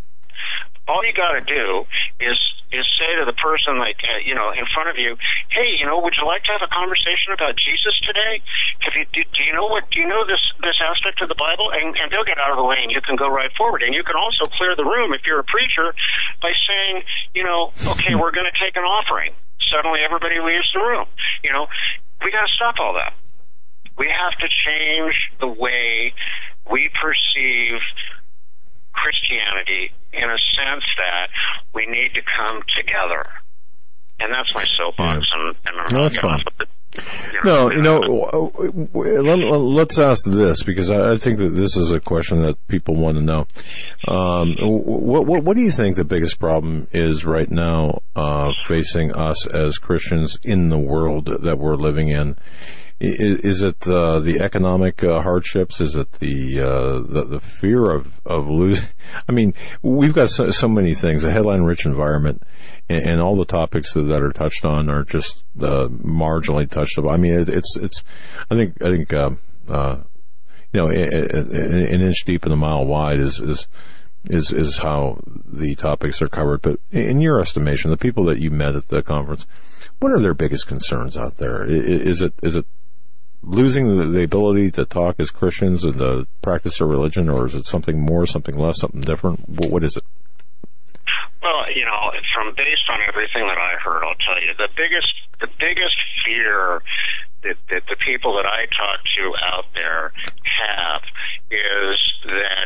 all you got to do is is say to the person, like, uh, you know, in front of you, hey, you know, would you like to have a conversation about Jesus today? Have you do, do you know what do you know this this aspect of the Bible? And, and they'll get out of the way, and you can go right forward. And you can also clear the room if you're a preacher by saying, you know, okay, we're going to take an offering. Suddenly, everybody leaves the room. You know, we got to stop all that. We have to change the way we perceive Christianity in a sense that we need to come together. And that's my soapbox.
Yeah.
And, and I'm
no,
not
that's fine.
off of it. You know,
No, you know, let, let's ask this, because I think that this is a question that people want to know. Um, what, what, what do you think the biggest problem is right now uh, facing us as Christians in the world that we're living in? Is, is it uh, the economic uh, hardships? Is it the, uh, the the fear of of losing? I mean, we've got so, so many things. A headline-rich environment, and, and all the topics that, that are touched on are just uh, marginally touched upon. I mean, it, it's it's. I think I think uh, uh, you know, an inch deep and a mile wide is is. Is is how the topics are covered. But in your estimation, the people that you met at the conference, what are their biggest concerns out there? Is it is it losing the, the ability to talk as Christians and to practice their religion, or is it something more, something less, something different? What, what is it?
Well, you know, from based on everything that I heard, I'll tell you the biggest the biggest fear that, that the people that I talk to out there have is that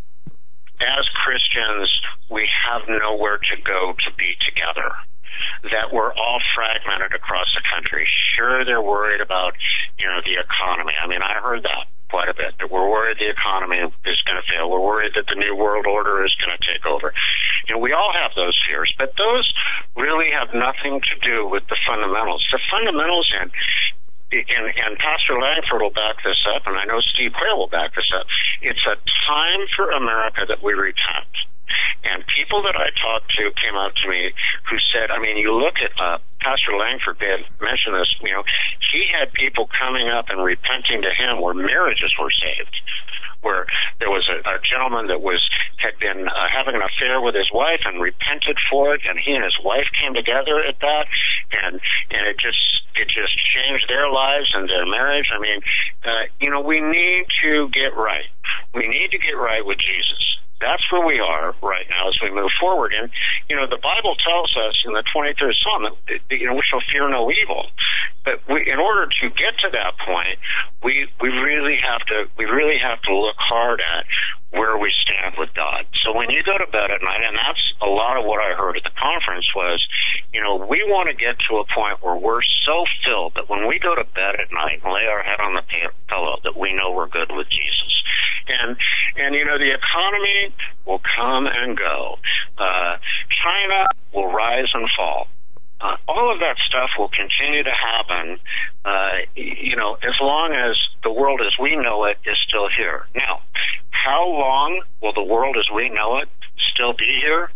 as Christians, we have nowhere to go to be together, that we're all fragmented across the country. Sure, they're worried about, you know, the economy. I mean, I heard that quite a bit, that we're worried the economy is going to fail. We're worried that the New World Order is going to take over. You know, we all have those fears, but those really have nothing to do with the fundamentals. The fundamentals in And, and Pastor Langford will back this up, and I know Steve Quayle will back this up. It's a time for America that we repent. And people that I talked to came up to me who said, I mean, you look at uh, Pastor Langford did mention this, you know, he had people coming up and repenting to him where marriages were saved, where there was a, a gentleman that was had been uh, having an affair with his wife and repented for it, and he and his wife came together at that, and and it just it just changed their lives and their marriage. I mean, uh, you know, we need to get right. We need to get right with Jesus. That's where we are right now as we move forward. And, you know, the Bible tells us in the twenty-third Psalm that, you know, we shall fear no evil. But we, in order to get to that point, we we really have to we really have to look hard at where we stand with God. So when you go to bed at night, and that's a lot of what I heard at the conference was, you know, we want to get to a point where we're so filled that when we go to bed at night and lay our head on the pillow, that we know we're good with Jesus. And, and you know, the economy will come and go. Uh, China will rise and fall. Uh, all of that stuff will continue to happen, uh, you know, as long as the world as we know it is still here. Now, how long will the world as we know it still be here?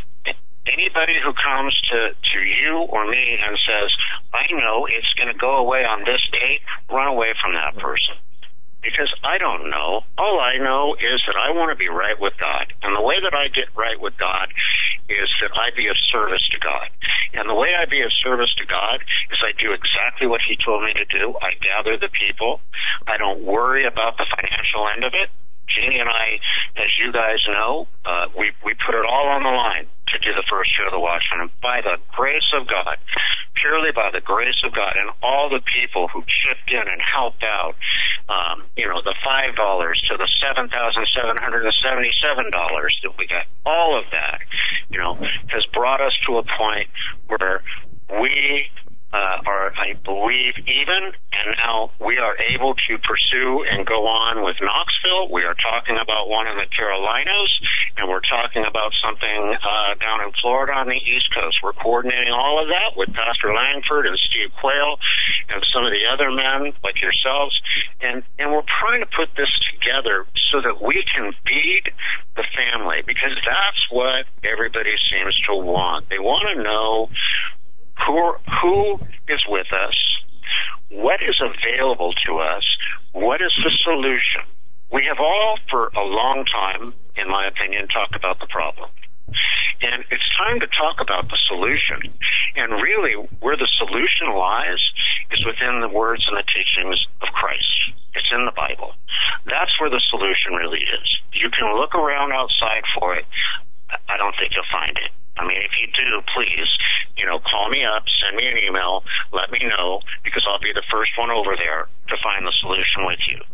Anybody who comes to, to you or me and says, I know it's going to go away on this date, run away from that person. Because I don't know. All I know is that I want to be right with God. And the way that I get right with God is that I be of service to God. And the way I be of service to God is I do exactly what He told me to do. I gather the people. I don't worry about the financial end of it. Jeannie and I, as you guys know, uh, we, we put it all on the line to do the first year of the Watchman. And by the grace of God, purely by the grace of God, and all the people who chipped in and helped out, um, you know, the five dollars to the seven thousand seven hundred seventy-seven dollars that we got, all of that, you know, has brought us to a point where we Uh, are, I believe, even, and now we are able to pursue and go on with Knoxville. We are talking about one in the Carolinas, and we're talking about something uh, down in Florida on the East Coast. We're coordinating all of that with Pastor Langford and Steve Quayle and some of the other men like yourselves, and, and we're trying to put this together so that we can feed the family, because that's what everybody seems to want. They want to know Who, who is with us? What is available to us? What is the solution? We have all, for a long time, in my opinion, talked about the problem. And it's time to talk about the solution. And really, where the solution lies is within the words and the teachings of Christ. It's in the Bible. That's where the solution really is. You can look around outside for it. I don't think you'll find it. I mean, if you do, please, you know, call me up, send me an email, let me know, because I'll be the first one over there to find the solution with you.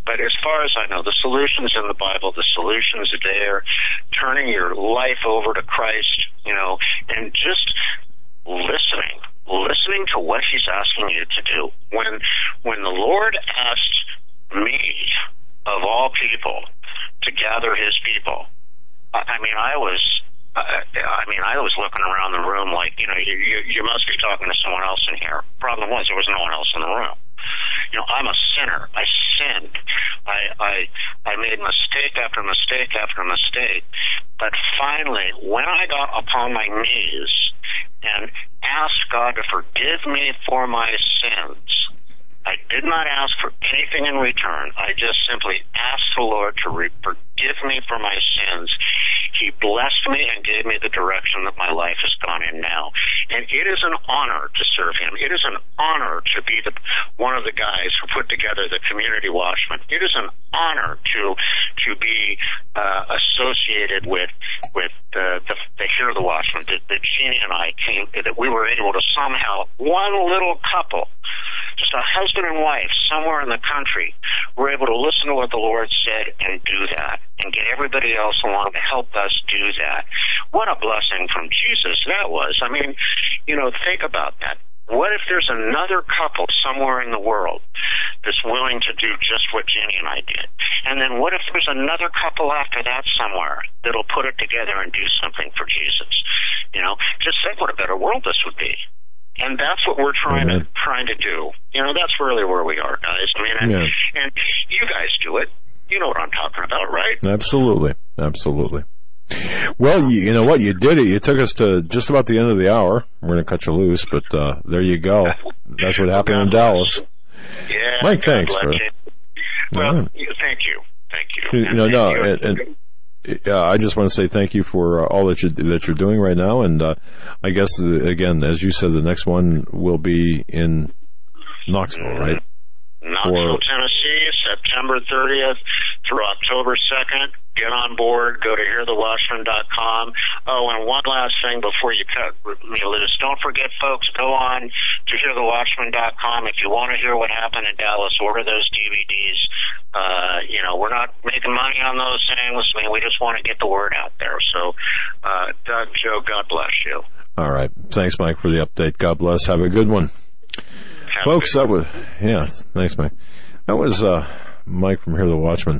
But as far as I know, the solution's in the Bible, the solution's there, turning your life over to Christ, you know, and just listening, listening to what he's asking you to do. When, when the Lord asked me, of all people, to gather his people, I, I mean, I was, I, I mean, I was looking around the room like, you know, you, you, you must be talking to someone else in here. Problem was, there was no one else in the room. You know, I'm a sinner. I sinned. I, I, I made mistake after mistake after mistake. But finally, when I got upon my knees and asked God to forgive me for my sins, I did not ask for anything in return. I just simply asked the Lord to re- forgive me for my sins. He blessed me and gave me the direction that my life has gone in now. And it is an honor to serve him. It is an honor to be the, one of the guys who put together the Community Watchman. It is an honor to to be uh, associated with with the, the, the Hear the Watchman. That, that Jeannie and I came, that we were able to somehow, one little couple, just a husband and wife somewhere in the country, were able to listen to what the Lord said and do that, and get everybody else along to help us do that. What a blessing from Jesus that was. I mean, you know, think about that. What if there's another couple somewhere in the world that's willing to do just what Jenny and I did? And then what if there's another couple after that somewhere that'll put it together and do something for Jesus? You know, just think what a better world this would be. And that's what we're trying mm-hmm. to trying to do. You know, that's really where we are, guys. I mean, and, yeah. and you guys do it. You know what I'm talking about, right?
Absolutely, absolutely. Well, you, you know what? You did it. You took us to just about the end of the hour. We're going to cut you loose, but uh, there you go. That's what happened in Dallas.
Yeah,
Mike, thanks, bro.
Well, right. thank you, thank you.
You know, no, and, and yeah, I just want to say thank you for uh, all that you that you're doing right now, and uh, I guess uh, again, as you said, the next one will be in Knoxville, right?
Knoxville, or, Tennessee, September thirtieth through October second. Get on board. Go to hear the watchman dot com. Oh, and one last thing before you cut me loose. Don't forget, folks, go on to hear the watchman dot com. If you want to hear what happened in Dallas, order those D V Ds. Uh, you know, we're not making money on those things. I mean, we just want to get the word out there. So, uh, Doug, Joe, God bless you.
All right. Thanks, Mike, for the update. God bless. Have a good one.
Have
Folks,
good
that was, yeah, thanks, Mike. That was uh, Mike from Hear the Watchman.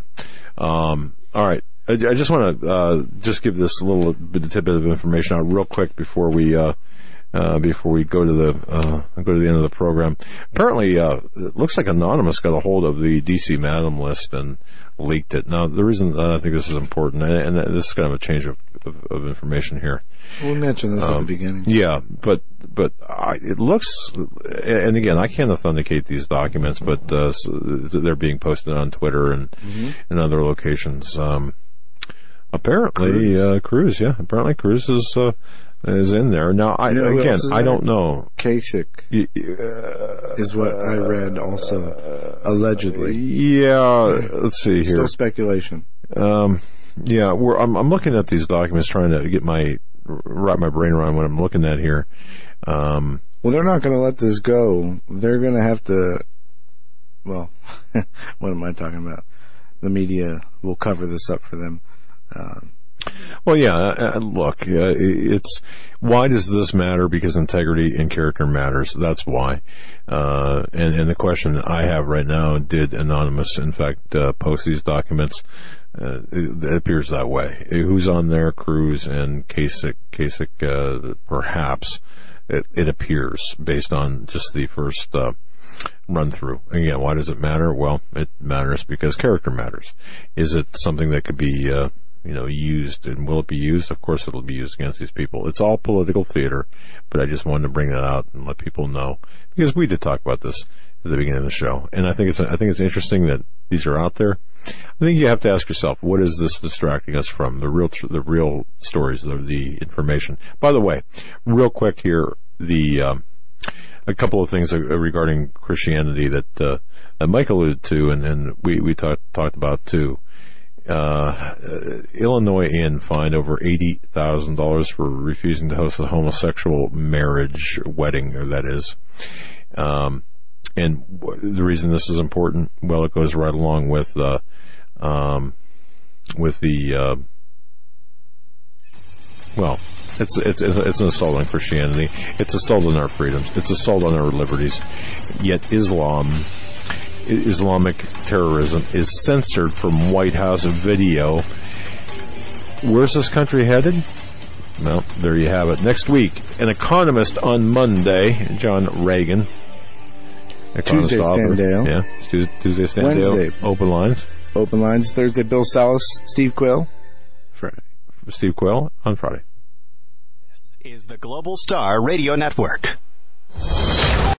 Um, all right. I, I just want to uh, just give this little bit of tidbit of information out real quick before we uh, uh, before we go to the uh, go to the end of the program. Apparently, uh, it looks like Anonymous got a hold of the D C Madam list and leaked it. Now, the reason uh, I think this is important, and, and this is kind of a change of, of, of information here.
We mentioned this um, at the beginning.
Yeah, but but I, it looks, and again, I can't authenticate these documents, but uh, so they're being posted on Twitter and mm-hmm. and other locations. Um, apparently, uh, Cruz, yeah, apparently Cruz is uh, is in there now. I
you know
again, I don't know.
Kasich uh, is what I read also, uh, allegedly.
Yeah, let's see here.
Still speculation.
Um, yeah, we're, I'm, I'm looking at these documents, trying to get my wrap my brain around what I'm looking at here. Um,
well, they're not going to let this go. They're going to have to. Well, what am I talking about? The media will cover this up for them. Um,
well, yeah. Uh, look, uh, it's why does this matter? Because integrity and character matters. That's why. Uh, and, and the question I have right now: did Anonymous, in fact, uh, post these documents? Uh, it, it appears that way. Who's on there? Cruz and Kasich. Kasich, uh, perhaps. It, it appears based on just the first uh, run through. Again, why does it matter? Well, it matters because character matters. Is it something that could be, uh, you know, used, and will it be used? Of course, it'll be used against these people. It's all political theater, but I just wanted to bring that out and let people know because we did talk about this at the beginning of the show, and I think it's I think it's interesting that these are out there. I think you have to ask yourself, what is this distracting us from? The real, the real stories, the, the information. By the way, real quick here, the um, a couple of things regarding Christianity that, uh, that Mike alluded to, and, and we we talked talked about too. Uh, Illinois Inn fined over eighty thousand dollars for refusing to host a homosexual marriage wedding, or that is. Um, and the reason this is important, well, it goes right along with uh, um, with the uh, well, it's it's it's an assault on Christianity. It's assault on our freedoms. It's assault on our liberties. Yet Islam, Islamic terrorism, is censored from White House video. Where's this country headed? Well, there you have it. Next week, an economist on Monday, John Reagan.
Tuesday, Standale.
Yeah, it's Tuesday, Tuesday, Standale.
Wednesday,
Open lines.
Open lines. Thursday, Bill Salas, Steve Quill. Friday,
Steve Quill on Friday.
This is the Global Star Radio Network.